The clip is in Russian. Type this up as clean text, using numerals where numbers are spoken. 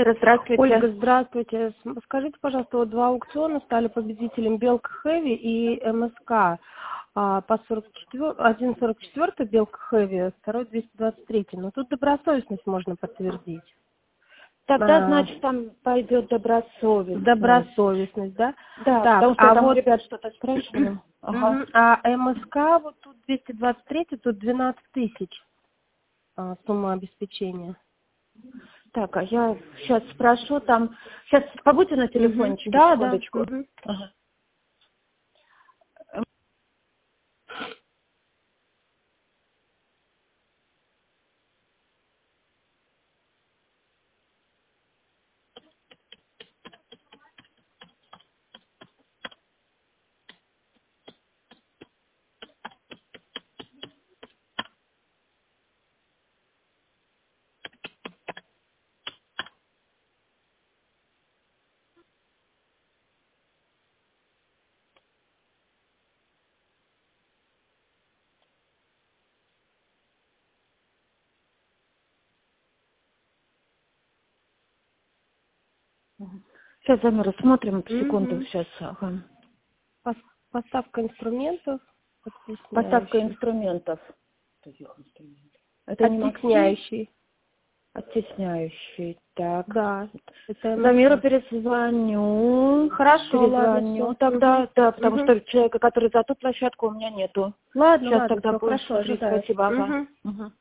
Ира, здравствуйте. Ольга, здравствуйте. Скажите, пожалуйста, вот два аукциона стали победителем Белка Хэви и МСК. По 44, один 44 Белка Хэви, второй 223. Но тут добросовестность можно подтвердить. Тогда, значит, там пойдет добросовестность. Добросовестность, да? Да, так, потому что там вот ребят что-то спрашивали. Ага. А МСК, вот тут 223, тут 12 тысяч сумма обеспечения. Так, а я сейчас спрошу там... Сейчас побудьте на телефончике, Да, секундочку. да. Ага. Сейчас, Замира, смотрим, секунду, сейчас. Ага. Поставка инструментов. Поставка инструментов. Это не Оттесняющий. Оттесняющий. Так. Да. Замиру перезвоню. Хорошо, перезвоню. ладно, Тогда, да, потому что человека, который за ту площадку, у меня нету. Ладно, Сейчас ладно, тогда все будем хорошо, сложить. ожидаю. Спасибо. Ага. Угу.